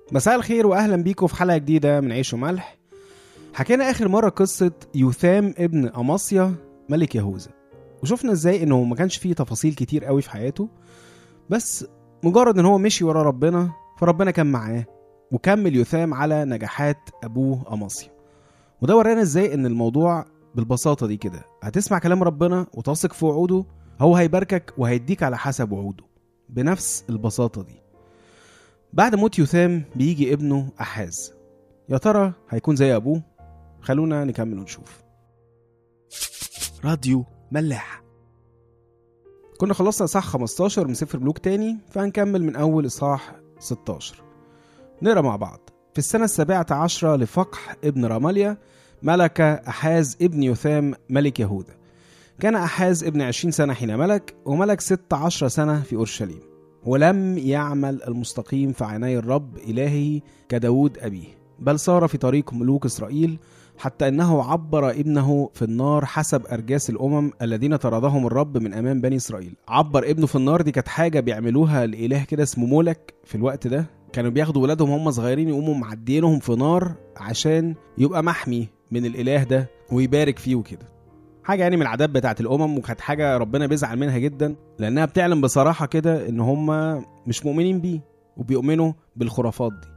مساء الخير واهلا بيكم في حلقه جديده من عيش وملح. حكينا اخر مره قصه يوثام ابن امصيا ملك يهوذا، وشفنا ازاي انه ما كانش فيه تفاصيل كتير قوي في حياته، بس مجرد ان هو مشي ورا ربنا فربنا كان معاه وكمل يوثام على نجاحات ابوه امصيا. وده ورانا ازاي ان الموضوع بالبساطه دي كده، هتسمع كلام ربنا وتثق في وعوده، هو هيباركك وهيديك على حسب وعوده بنفس البساطه دي. بعد موت يوثام بيجي ابنه أحاز، يا ترى هيكون زي أبوه؟ خلونا نكمل ونشوف. راديو ملاح. كنا خلصنا إصحاح 15 من سفر ملوك تاني، فهنكمل من أول إصحاح 16. نقرأ مع بعض. في السنة 17 لفقح ابن رماليا ملك أحاز ابن يوثام ملك يهوذا. كان أحاز ابن 20 سنة حين ملك، وملك 16 سنة في أورشليم، ولم يعمل المستقيم في عيني الرب إلهه كداود أبيه، بل صار في طريق ملوك إسرائيل، حتى أنه عبر ابنه في النار حسب أرجاس الأمم الذين طردهم الرب من أمام بني إسرائيل. عبر ابنه في النار، دي كانت حاجة بيعملوها لإله كده اسمه مولك في الوقت ده. كانوا بياخدوا ولادهم هم صغيرين يقوموا معدينهم في نار عشان يبقى محمي من الإله ده ويبارك فيه وكده. حاجة يعني من العادات بتاعت الأمم، وكانت حاجة ربنا بيزعل منها جدا، لأنها بتعلم بصراحة كده إن هم مش مؤمنين بيه وبيؤمنوا بالخرافات دي.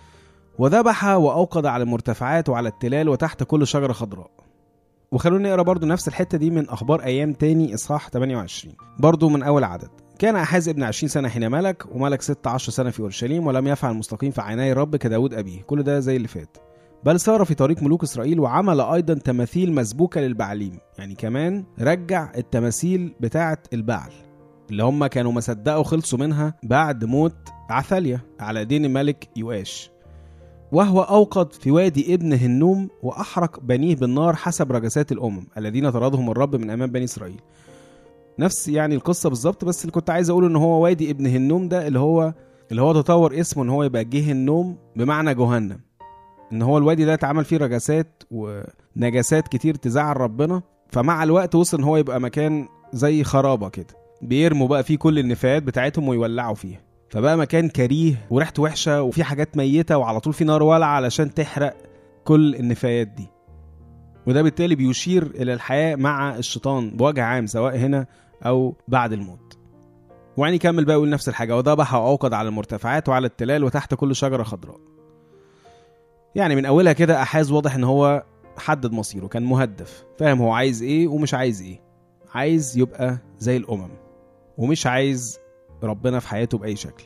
وذبح وأوقد على المرتفعات وعلى التلال وتحت كل شجرة خضراء. وخلونا نقرأ برضو نفس الحتة دي من أخبار أيام تاني إصحاح 28 برضو من أول عدد. كان أحاز ابن 20 سنة حين ملك، وملك 16 سنة في أورشليم، ولم يفعل المستقيم في عيني الرب كداود أبيه. كل ده زي اللي فات، بل صار في طريق ملوك إسرائيل، وعمل أيضا تماثيل مسبوكة للبعليم. يعني كمان رجع التماثيل بتاعة البعل اللي هم كانوا مصدقوا خلصوا منها بعد موت عثاليا على دين الملك يؤاش. وهو أوقد في وادي ابن هنوم، وأحرق بنيه بالنار حسب رجسات الأمم الذين طردهم الرب من أمام بني إسرائيل. نفس يعني القصة بالظبط، بس اللي كنت عايز أقوله إن هو وادي ابن هنوم ده اللي هو تطور اسمه إن هو يبقى جه النوم بمعنى جهنم، ان هو الوادي ده اتعمل فيه رجسات ونجاسات كتير تزعل ربنا، فمع الوقت وصل ان هو يبقى مكان زي خرابة كده، بيرموا بقى فيه كل النفايات بتاعتهم ويولعوا فيها، فبقى مكان كريه وريحته وحشة وفي حاجات ميتة وعلى طول في نار ولع علشان تحرق كل النفايات دي. وده بالتالي بيشير الى الحياة مع الشيطان بوجه عام، سواء هنا او بعد الموت. وعني كمل بقى يقول نفس الحاجة. وذبح وأوقد على المرتفعات وعلى التلال وتحت كل شجرة خضراء. يعني من أولها كده أحاز واضح إن هو حدد مصيره، كان مهدف، فاهم هو عايز إيه ومش عايز إيه. عايز يبقى زي الأمم، ومش عايز ربنا في حياته بأي شكل.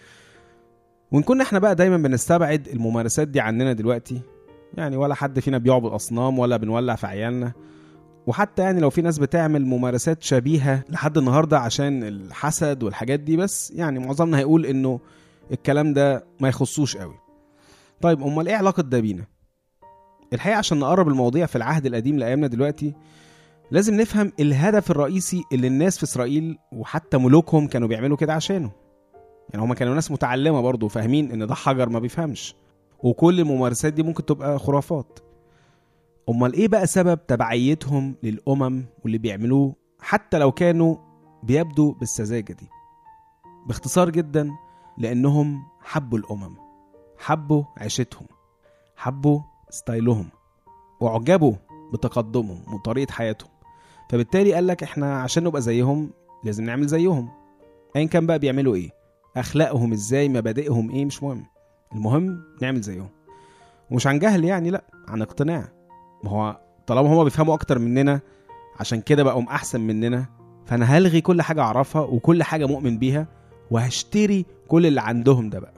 ونكون إحنا بقى دايما بنستبعد الممارسات دي عننا دلوقتي، يعني ولا حد فينا بيعبد أصنام ولا بنولع في عيالنا، وحتى يعني لو في ناس بتعمل ممارسات شبيهة لحد النهاردة عشان الحسد والحاجات دي، بس يعني معظمنا هيقول إنه الكلام ده ما يخصوش قوي. طيب امال ايه علاقه ده بينا؟ الحقيقه عشان نقرب المواضيع في العهد القديم لايامنا دلوقتي، لازم نفهم الهدف الرئيسي اللي الناس في اسرائيل وحتى ملوكهم كانوا بيعملوا كده عشانه. يعني هما كانوا ناس متعلمه برضو، فاهمين ان ده حجر ما بيفهمش، وكل الممارسات دي ممكن تبقى خرافات. امال ايه بقى سبب تبعيتهم للامم واللي بيعملوه حتى لو كانوا بيبدو بالسذاجه دي؟ باختصار جدا، لانهم حبوا الامم، حبوا عيشتهم، حبوا ستايلهم، وعجبوا بتقدمهم وطريقة حياتهم. فبالتالي قال لك احنا عشان نبقى زيهم لازم نعمل زيهم، ايا كان بقى بيعملوا ايه، اخلاقهم ازاي، مبادئهم ايه، مش مهم، المهم نعمل زيهم. ومش عن جهل يعني، لا، عن اقتناع. ما هو طالما هما بيفهموا اكتر مننا عشان كده بقوا احسن مننا، فانا هلغي كل حاجة اعرفها وكل حاجة مؤمن بيها وهشتري كل اللي عندهم ده بقى.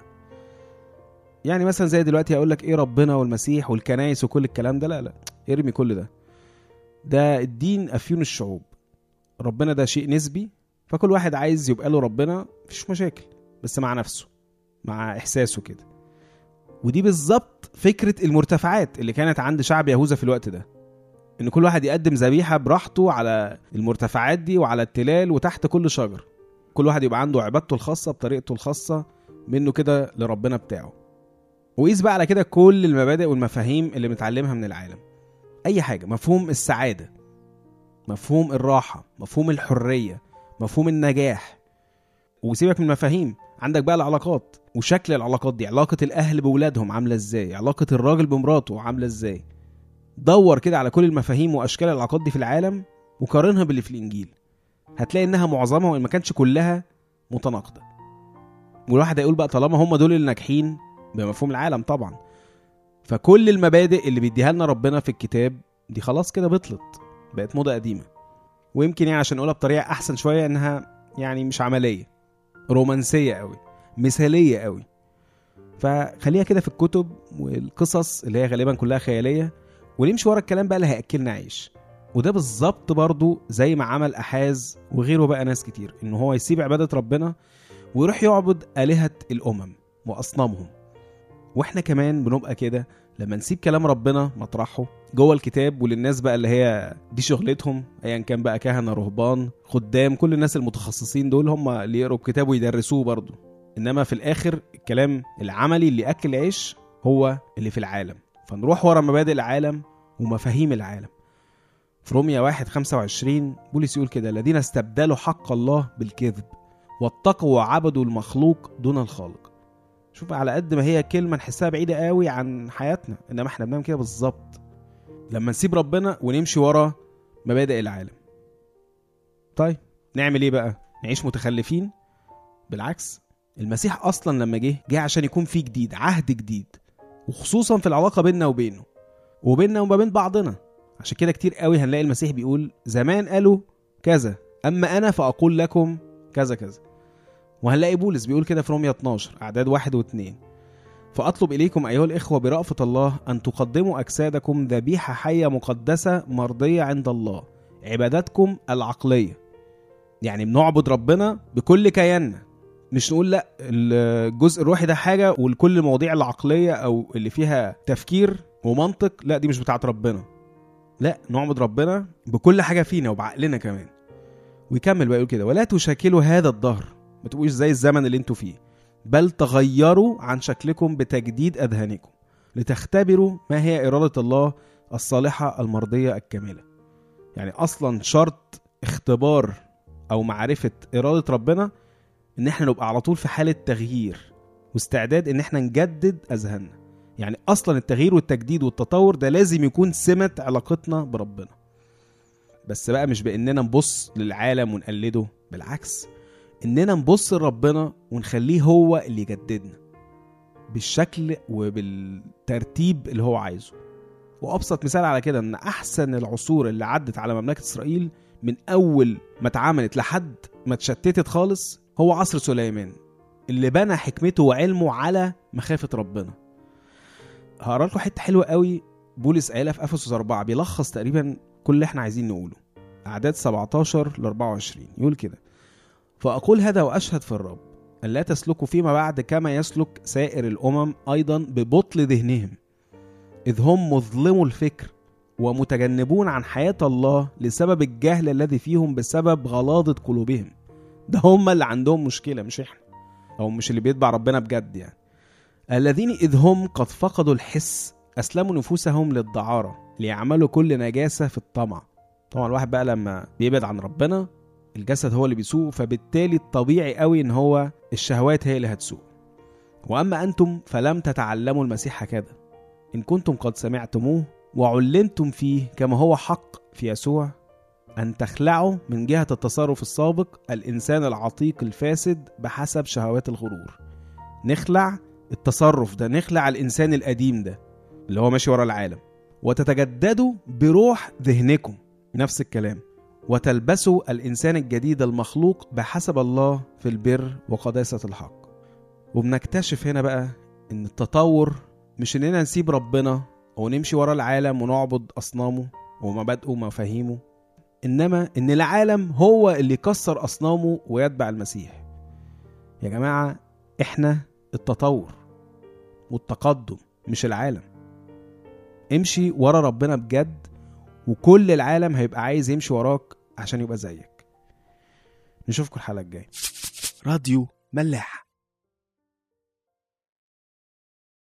يعني مثلا زي دلوقتي هقول لك ايه ربنا والمسيح والكنائس وكل الكلام ده، لا ارمي كل ده الدين افيون الشعوب. ربنا ده شيء نسبي، فكل واحد عايز يبقى له ربنا، مفيش مشاكل، بس مع نفسه، مع احساسه كده. ودي بالظبط فكرة المرتفعات اللي كانت عند شعب يهوذا في الوقت ده، ان كل واحد يقدم ذبيحة براحته على المرتفعات دي وعلى التلال وتحت كل شجر. كل واحد يبقى عنده عبادته الخاصة بطريقته الخاصة منه كده لربنا بتاعه. وقيس بقى على كده كل المبادئ والمفاهيم اللي متعلمها من العالم. اي حاجة، مفهوم السعادة، مفهوم الراحة، مفهوم الحرية، مفهوم النجاح. وسيبك من المفاهيم، عندك بقى العلاقات وشكل العلاقات دي، علاقة الأهل بولادهم عاملة ازاي، علاقة الراجل بمراته عاملة ازاي. دور كده على كل المفاهيم وأشكال العلاقات دي في العالم وقارنها باللي في الإنجيل، هتلاقي إنها معظمها وإن ما كانش كلها متناقضة. والواحد هيقول بقى طالما هم دول اللي ناجحين بمفهوم العالم طبعا، فكل المبادئ اللي بيديها لنا ربنا في الكتاب دي خلاص كده بطلت، بقت موضة قديمة. ويمكن يعني عشان نقولها بطريقة أحسن شوية إنها يعني مش عملية، رومانسية قوي، مثالية قوي. فخليها كده في الكتب والقصص اللي هي غالبا كلها خيالية، ونمشي ورا الكلام بقى اللي هيأكلنا عيش. وده بالظبط برضو زي ما عمل أحاز وغيره بقى ناس كتير، إنه هو يسيب عبادة ربنا ويروح يعبد آلهة الأمم وأصنامهم. وإحنا كمان بنبقى كده لما نسيب كلام ربنا مطرحه جوه الكتاب، وللناس بقى اللي هي دي شغلتهم، ايا كان بقى كهنة، رهبان، خدام، كل الناس المتخصصين دول هم اللي يقروا الكتاب ويدرسوه برضو. انما في الاخر الكلام العملي اللي اكل عيش هو اللي في العالم. فنروح ورا مبادئ العالم ومفاهيم العالم. في رومية 1:25 بولس يقول كده: الذين استبدلوا حق الله بالكذب واتقوا وعبدوا المخلوق دون الخالق. شوف، على قد ما هي كلمة نحسها بعيدة قوي عن حياتنا، انما احنا بنعمل كده بالظبط لما نسيب ربنا ونمشي ورا مبادئ العالم. طيب نعمل ايه بقى؟ نعيش متخلفين؟ بالعكس، المسيح اصلا لما جه عشان يكون فيه جديد، عهد جديد، وخصوصا في العلاقة بيننا وبيننا وما بين بعضنا. عشان كده كتير قوي هنلاقي المسيح بيقول زمان قالوا كذا، اما انا فاقول لكم كذا كذا. وهنلاقي بولس بيقول كده في رومية 12 أعداد 1 و2: فأطلب إليكم أيها الإخوة برأفة الله أن تقدموا أجسادكم ذبيحة حية مقدسة مرضية عند الله، عبادتكم العقلية. يعني بنعبد ربنا بكل كياننا، مش نقول لا الجزء الروحي ده حاجة والكل المواضيع العقلية أو اللي فيها تفكير ومنطق لا دي مش بتاعت ربنا. لا، نعبد ربنا بكل حاجة فينا وبعقلنا كمان. ويكمل بقى يقول كده: ولا تشاكلوا هذا الدهر، ما تبقوش زي الزمن اللي انتوا فيه، بل تغيروا عن شكلكم بتجديد أذهانكم لتختبروا ما هي إرادة الله الصالحة المرضية الكاملة. يعني أصلا شرط اختبار أو معرفة إرادة ربنا إن احنا نبقى على طول في حالة تغيير واستعداد إن احنا نجدد أذهاننا. يعني أصلا التغيير والتجديد والتطور ده لازم يكون سمة علاقتنا بربنا. بس بقى مش بإننا نبص للعالم ونقلده، بالعكس، إننا نبص لربنا ونخليه هو اللي يجددنا بالشكل وبالترتيب اللي هو عايزه. وأبسط مثال على كده إن أحسن العصور اللي عدت على مملكة إسرائيل من أول ما اتعملت لحد ما اتشتتت خالص هو عصر سليمان، اللي بنى حكمته وعلمه على مخافة ربنا. هقرأ لكم حتة حلوة قوي بولس قالها في أفسس 4 بيلخص تقريبا كل اللي احنا عايزين نقوله. أعداد 17-24 يقول كده: فأقول هذا وأشهد في الرب أن لا تسلكوا فيما بعد كما يسلك سائر الأمم أيضا ببطل ذهنهم، إذ هم مظلموا الفكر ومتجنبون عن حياة الله لسبب الجهل الذي فيهم بسبب غلاظة قلوبهم. ده هم اللي عندهم مشكلة، مش إحنا، أو مش اللي بيتبع ربنا بجد. يعني الذين إذ هم قد فقدوا الحس أسلموا نفوسهم للدعارة ليعملوا كل نجاسة في الطمع. طبعا الواحد بقى لما بيبعد عن ربنا الجسد هو اللي بيسوق، فبالتالي الطبيعي قوي ان هو الشهوات هي اللي هتسوق. واما انتم فلم تتعلموا المسيح هكذا، ان كنتم قد سمعتموه وعلمتم فيه كما هو حق في يسوع، ان تخلعوا من جهة التصرف السابق الانسان العتيق الفاسد بحسب شهوات الغرور. نخلع التصرف ده، نخلع الانسان القديم ده اللي هو ماشي ورا العالم، وتتجددوا بروح ذهنكم، نفس الكلام، وتلبسوا الإنسان الجديد المخلوق بحسب الله في البر وقداسة الحق. وبنكتشف هنا بقى إن التطور مش إننا نسيب ربنا ونمشي ورا العالم ونعبد أصنامه ومبادئه ومفاهيمه، إنما إن العالم هو اللي يكسر أصنامه ويتبع المسيح. يا جماعة، إحنا التطور والتقدم مش العالم. امشي ورا ربنا بجد وكل العالم هيبقى عايز يمشي وراك عشان يبقى زيك. نشوفكم الحلقة الجاية. راديو ملاح.